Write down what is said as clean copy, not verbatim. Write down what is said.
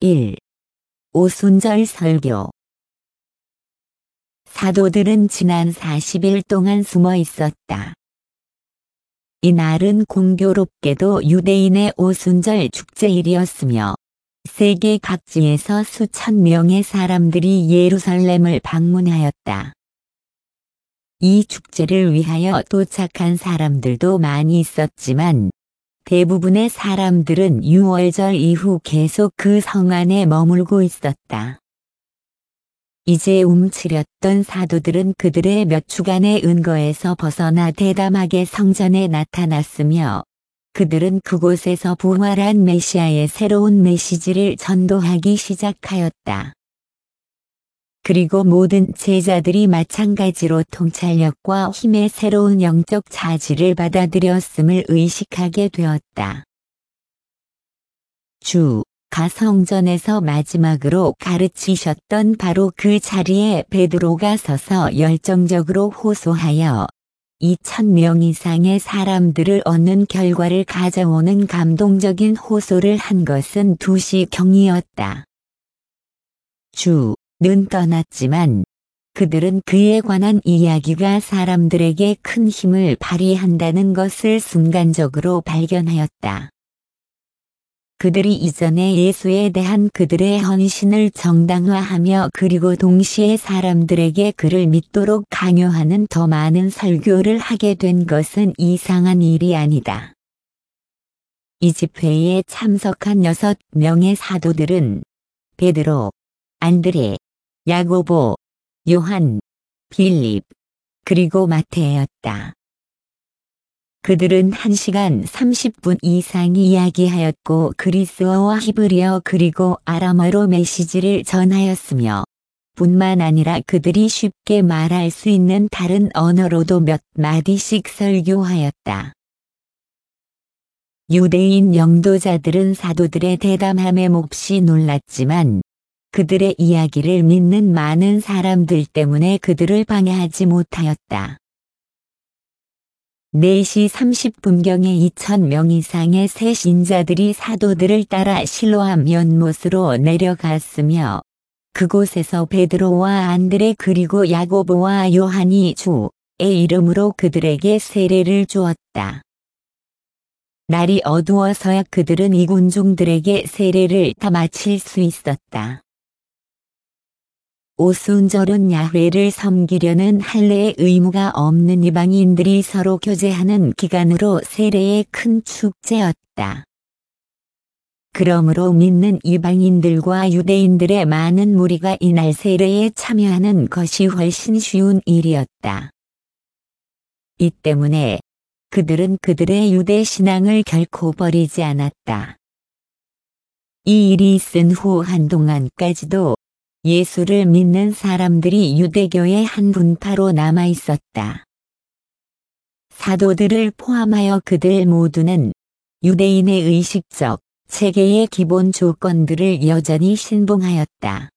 1. 오순절 설교. 사도들은 지난 40일 동안 숨어 있었다. 이날은 공교롭게도 유대인의 오순절 축제일이었으며 세계 각지에서 수천 명의 사람들이 예루살렘을 방문하였다. 이 축제를 위하여 도착한 사람들도 많이 있었지만 대부분의 사람들은 유월절 이후 계속 그 성 안에 머물고 있었다. 이제 움츠렸던 사도들은 그들의 몇 주간의 은거에서 벗어나 대담하게 성전에 나타났으며 그들은 그곳에서 부활한 메시아의 새로운 메시지를 전도하기 시작하였다. 그리고 모든 제자들이 마찬가지로 통찰력과 힘의 새로운 영적 차지를 받아들였음을 의식하게 되었다. 주가 성전에서 마지막으로 가르치셨던 바로 그 자리에 베드로가 서서 열정적으로 호소하여 2,000명 이상의 사람들을 얻는 결과를 가져오는 감동적인 호소를 한 것은 2시경이었다. 는 떠났지만 그들은 그에 관한 이야기가 사람들에게 큰 힘을 발휘한다는 것을 순간적으로 발견하였다. 그들이 이전에 예수에 대한 그들의 헌신을 정당화하며 그리고 동시에 사람들에게 그를 믿도록 강요하는 더 많은 설교를 하게 된 것은 이상한 일이 아니다. 이 집회에 참석한 6명의 사도들은 베드로, 안드레, 야고보, 요한, 빌립, 그리고 마태였다. 그들은 1시간 30분 이상 이야기하였고 그리스어와 히브리어 그리고 아람어로 메시지를 전하였으며 뿐만 아니라 그들이 쉽게 말할 수 있는 다른 언어로도 몇 마디씩 설교하였다. 유대인 영도자들은 사도들의 대담함에 몹시 놀랐지만 그들의 이야기를 믿는 많은 사람들 때문에 그들을 방해하지 못하였다. 4시 30분경에 2,000명 이상의 새 신자들이 사도들을 따라 실로암 연못으로 내려갔으며 그곳에서 베드로와 안드레 그리고 야고보와 요한이 주의 이름으로 그들에게 세례를 주었다. 날이 어두워서야 그들은 이 군중들에게 세례를 다 마칠 수 있었다. 오순절은 야훼를 섬기려는 할례의 의무가 없는 이방인들이 서로 교제하는 기간으로 세례의 큰 축제였다. 그러므로 믿는 이방인들과 유대인들의 많은 무리가 이날 세례에 참여하는 것이 훨씬 쉬운 일이었다. 이 때문에 그들은 그들의 유대 신앙을 결코 버리지 않았다. 이 일이 있은 후 한동안까지도 예수를 믿는 사람들이 유대교의 한 분파로 남아 있었다. 사도들을 포함하여 그들 모두는 유대인의 의식적 체계의 기본 조건들을 여전히 신봉하였다.